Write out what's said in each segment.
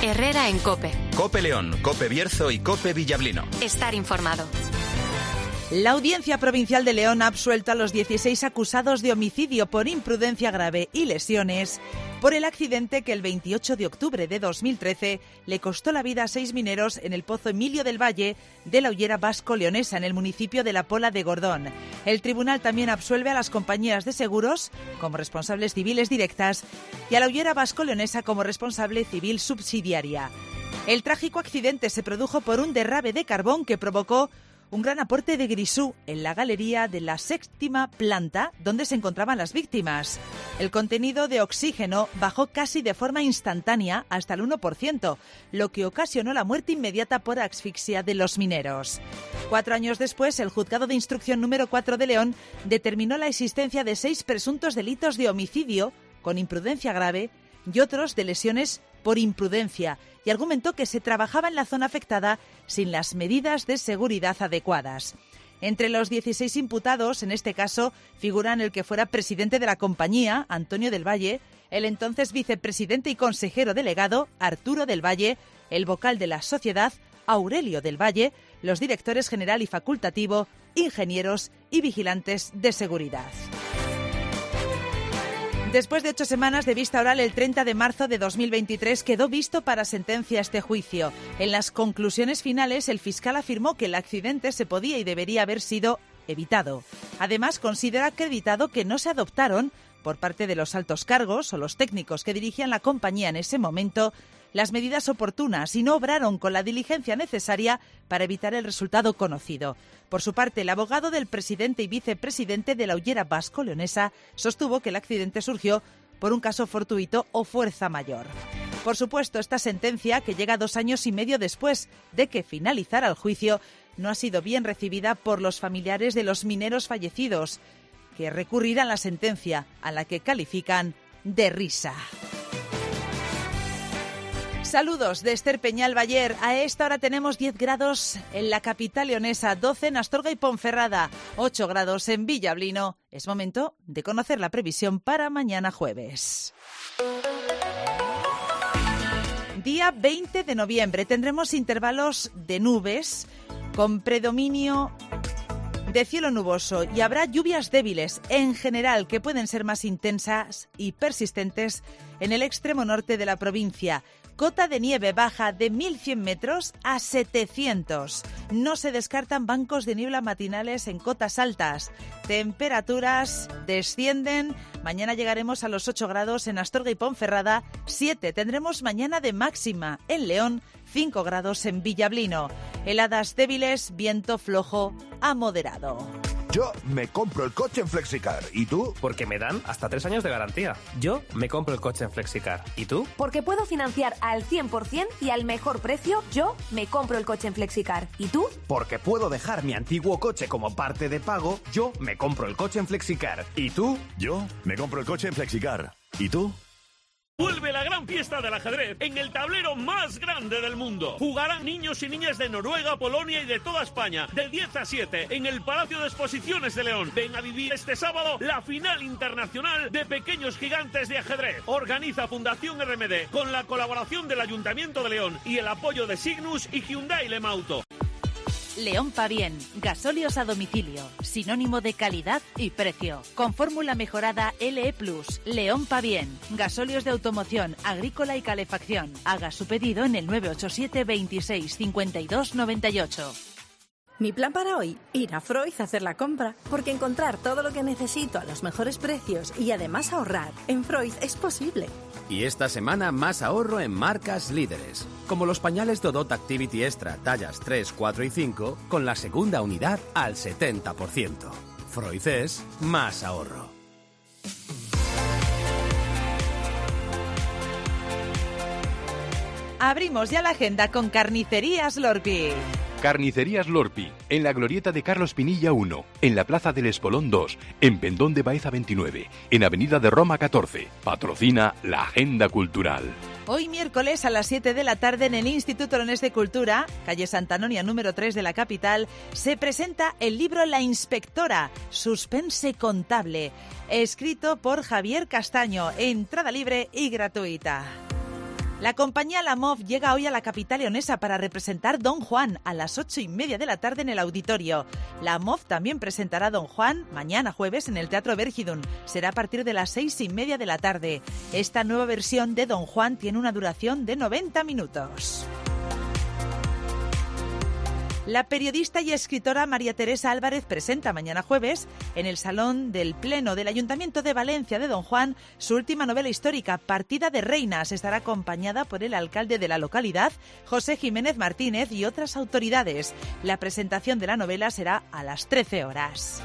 Herrera en COPE. COPE León, COPE Bierzo y COPE Villablino. Estar informado. La Audiencia Provincial de León ha absuelto a los 16 acusados de homicidio por imprudencia grave y lesiones por el accidente que el 28 de octubre de 2013 le costó la vida a 6 mineros en el pozo Emilio del Valle de la Hullera Vasco-Leonesa, en el municipio de La Pola de Gordón. El tribunal también absuelve a las compañías de seguros como responsables civiles directas y a la Hullera Vasco-Leonesa como responsable civil subsidiaria. El trágico accidente se produjo por un derrame de carbón que provocó un gran aporte de grisú en la galería de la 6ª planta donde se encontraban las víctimas. El contenido de oxígeno bajó casi de forma instantánea hasta el 1%, lo que ocasionó la muerte inmediata por asfixia de los mineros. 4 años después, el Juzgado de Instrucción número 4 de León determinó la existencia de 6 presuntos delitos de homicidio con imprudencia grave y otros de lesiones por imprudencia, y argumentó que se trabajaba en la zona afectada sin las medidas de seguridad adecuadas. Entre los 16 imputados, en este caso, figuran el que fuera presidente de la compañía, Antonio del Valle, el entonces vicepresidente y consejero delegado, Arturo del Valle, el vocal de la sociedad, Aurelio del Valle, los directores general y facultativo, ingenieros y vigilantes de seguridad. Después de 8 semanas de vista oral, el 30 de marzo de 2023 quedó visto para sentencia este juicio. En las conclusiones finales, el fiscal afirmó que el accidente se podía y debería haber sido evitado. Además, considera acreditado que no se adoptaron, por parte de los altos cargos o los técnicos que dirigían la compañía en ese momento, las medidas oportunas y no obraron con la diligencia necesaria para evitar el resultado conocido. Por su parte, el abogado del presidente y vicepresidente de la Hullera Vasco-Leonesa sostuvo que el accidente surgió por un caso fortuito o fuerza mayor. Por supuesto, esta sentencia, que llega 2 años y medio después de que finalizara el juicio, no ha sido bien recibida por los familiares de los mineros fallecidos, que recurrirán a la sentencia, a la que califican de risa. Saludos de Esther Peñalbayer. A esta hora tenemos 10 grados en la capital leonesa, 12 en Astorga y Ponferrada, 8 grados en Villablino. Es momento de conocer la previsión para mañana jueves. Día 20 de noviembre tendremos intervalos de nubes con predominio de cielo nuboso y habrá lluvias débiles en general que pueden ser más intensas y persistentes en el extremo norte de la provincia. Cota de nieve baja de 1.100 metros a 700. No se descartan bancos de niebla matinales en cotas altas. Temperaturas descienden. Mañana llegaremos a los 8 grados en Astorga y Ponferrada. 7 tendremos mañana de máxima en León. 5 grados en Villablino. Heladas débiles, viento flojo a moderado. Yo me compro el coche en Flexicar. ¿Y tú? Porque me dan hasta 3 años de garantía. Yo me compro el coche en Flexicar. ¿Y tú? Porque puedo financiar al 100% y al mejor precio. Yo me compro el coche en Flexicar. ¿Y tú? Porque puedo dejar mi antiguo coche como parte de pago. Yo me compro el coche en Flexicar. ¿Y tú? Yo me compro el coche en Flexicar. ¿Y tú? Vuelve la gran fiesta del ajedrez en el tablero más grande del mundo. Jugarán niños y niñas de Noruega, Polonia y de toda España, del 10 a 7, en el Palacio de Exposiciones de León. Ven a vivir este sábado la final internacional de Pequeños Gigantes de Ajedrez. Organiza Fundación RMD, con la colaboración del Ayuntamiento de León y el apoyo de Signus y Hyundai Lemauto. León Pavien, gasóleos a domicilio, sinónimo de calidad y precio. Con fórmula mejorada LE+. León Pavien, gasóleos de automoción, agrícola y calefacción. Haga su pedido en el 987 26 52 98. Mi plan para hoy, ir a Freud a hacer la compra, porque encontrar todo lo que necesito a los mejores precios y además ahorrar en Freud es posible. Y esta semana más ahorro en marcas líderes, como los pañales Dodot Activity Extra tallas 3, 4 y 5, con la segunda unidad al 70%. Freud es más ahorro. Abrimos ya la agenda con Carnicerías Lorpi. Carnicerías Lorpi, en la glorieta de Carlos Pinilla 1, en la Plaza del Espolón 2, en Pendón de Baeza 29, en Avenida de Roma 14. Patrocina la Agenda Cultural. Hoy miércoles a las 7 de la tarde en el Instituto Leonés de Cultura, calle Santa Anonia número 3 de la capital, se presenta el libro La Inspectora, Suspense Contable, escrito por Javier Castaño, entrada libre y gratuita. La compañía La MOV llega hoy a la capital leonesa para representar Don Juan a las 8:30 de la tarde en el auditorio. La MOV también presentará Don Juan mañana jueves en el Teatro Vergidun. Será a partir de las 6:30 de la tarde. Esta nueva versión de Don Juan tiene una duración de 90 minutos. La periodista y escritora María Teresa Álvarez presenta mañana jueves en el Salón del Pleno del Ayuntamiento de Valencia de Don Juan su última novela histórica, Partida de Reinas. Estará acompañada por el alcalde de la localidad, José Jiménez Martínez, y otras autoridades. La presentación de la novela será a las 13 horas.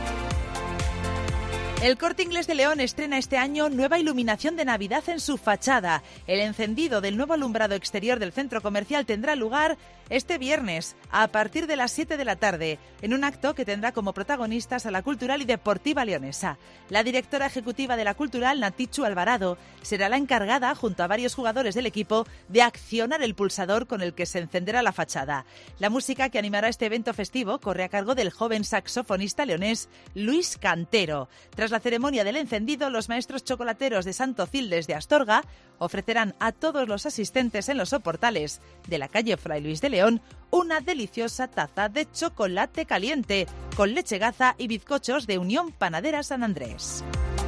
El Corte Inglés de León estrena este año nueva iluminación de Navidad en su fachada. El encendido del nuevo alumbrado exterior del centro comercial tendrá lugar este viernes a partir de las 7 de la tarde, en un acto que tendrá como protagonistas a la Cultural y Deportiva Leonesa. La directora ejecutiva de la Cultural, Natichu Alvarado, será la encargada, junto a varios jugadores del equipo, de accionar el pulsador con el que se encenderá la fachada. La música que animará este evento festivo corre a cargo del joven saxofonista leonés Luis Cantero. Tras la ceremonia del encendido, los maestros chocolateros de Santo Cildes de Astorga ofrecerán a todos los asistentes en los soportales de la calle Fray Luis de León una deliciosa taza de chocolate caliente con leche Gaza y bizcochos de Unión Panadera San Andrés.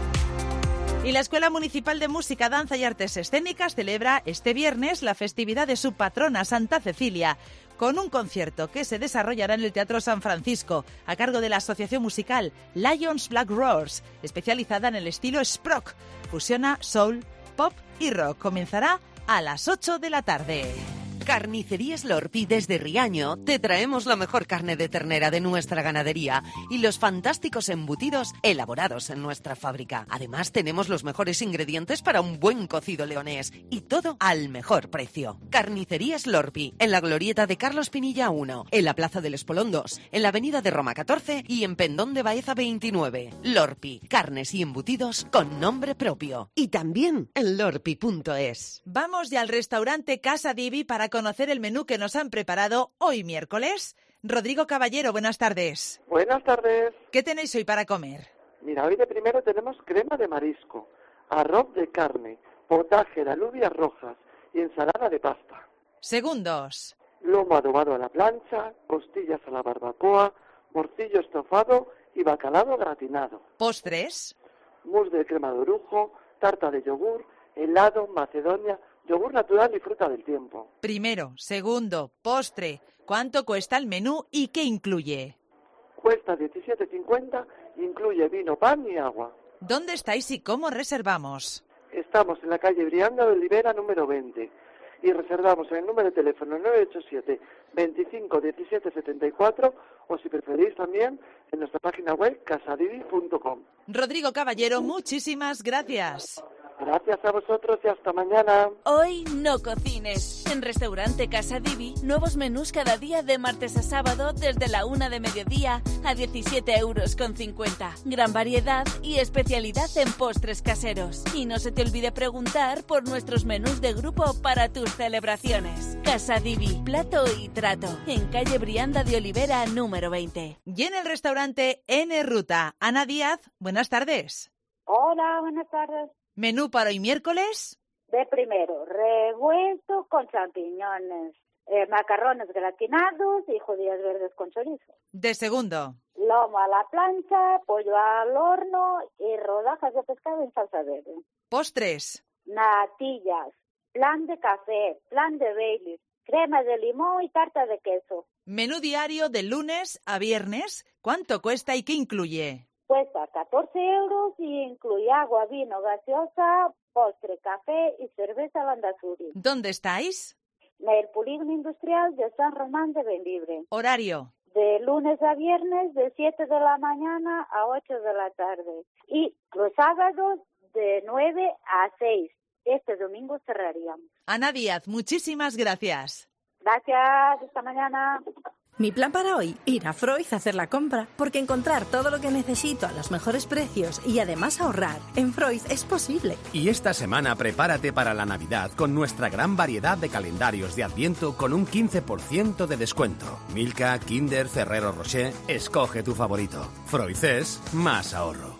Y la Escuela Municipal de Música, Danza y Artes Escénicas celebra este viernes la festividad de su patrona, Santa Cecilia, con un concierto que se desarrollará en el Teatro San Francisco, a cargo de la asociación musical Lions Black Roars, especializada en el estilo Sprock. Fusiona soul, pop y rock. Comenzará a las 8 de la tarde. Carnicerías Lorpi desde Riaño te traemos la mejor carne de ternera de nuestra ganadería y los fantásticos embutidos elaborados en nuestra fábrica. Además tenemos los mejores ingredientes para un buen cocido leonés y todo al mejor precio. Carnicerías Lorpi, en la glorieta de Carlos Pinilla 1, en la Plaza del Espolón 2, en la Avenida de Roma 14 y en Pendón de Baeza 29. Lorpi, carnes y embutidos con nombre propio. Y también en lorpi.es. Vamos ya al restaurante Casa Divi para conocer el menú que nos han preparado hoy miércoles. Rodrigo Caballero, buenas tardes. Buenas tardes. ¿Qué tenéis hoy para comer? Mira, hoy de primero tenemos crema de marisco, arroz de carne, potaje de alubias rojas y ensalada de pasta. Segundos. Lomo adobado a la plancha, costillas a la barbacoa, morcillo estofado y bacalao gratinado. Postres. Mousse de crema de orujo, tarta de yogur, helado, macedonia, yogur natural y fruta del tiempo. Primero, segundo, postre. ¿Cuánto cuesta el menú y qué incluye? Cuesta 17,50, incluye vino, pan y agua. ¿Dónde estáis y cómo reservamos? Estamos en la calle Brianda de Olivera, número 20. Y reservamos en el número de teléfono 987 25 17 74 o si preferís también en nuestra página web casadivi.com. Rodrigo Caballero, muchísimas gracias. Gracias a vosotros y hasta mañana. Hoy no cocines. En Restaurante Casa Divi, nuevos menús cada día de martes a sábado desde la 1 de mediodía a 17,50 €. Gran variedad y especialidad en postres caseros. Y no se te olvide preguntar por nuestros menús de grupo para tus celebraciones. Casa Divi, plato y trato. En calle Brianda de Olivera, número 20. Y en el restaurante N Ruta, Ana Díaz, buenas tardes. Hola, buenas tardes. ¿Menú para hoy miércoles? De primero, revuelto con champiñones, macarrones gratinados y judías verdes con chorizo. De segundo. Lomo a la plancha, pollo al horno y rodajas de pescado en salsa verde. Postres. Natillas, plan de café, plan de Baileys, crema de limón y tarta de queso. Menú diario de lunes a viernes. ¿Cuánto cuesta y qué incluye? Cuesta 14 € y incluye agua, vino, gaseosa, postre, café y cerveza Landazuri. ¿Dónde estáis? En el Polígono Industrial de San Román de Bembibre. ¿Horario? De lunes a viernes de 7 de la mañana a 8 de la tarde. Y los sábados de 9 a 6. Este domingo cerraríamos. Ana Díaz, muchísimas gracias. Gracias, hasta mañana. Mi plan para hoy, ir a Freud a hacer la compra, porque encontrar todo lo que necesito a los mejores precios y además ahorrar en Freud es posible. Y esta semana prepárate para la Navidad con nuestra gran variedad de calendarios de Adviento con un 15% de descuento. Milka, Kinder, Ferrero Rocher, escoge tu favorito. Freud es más ahorro.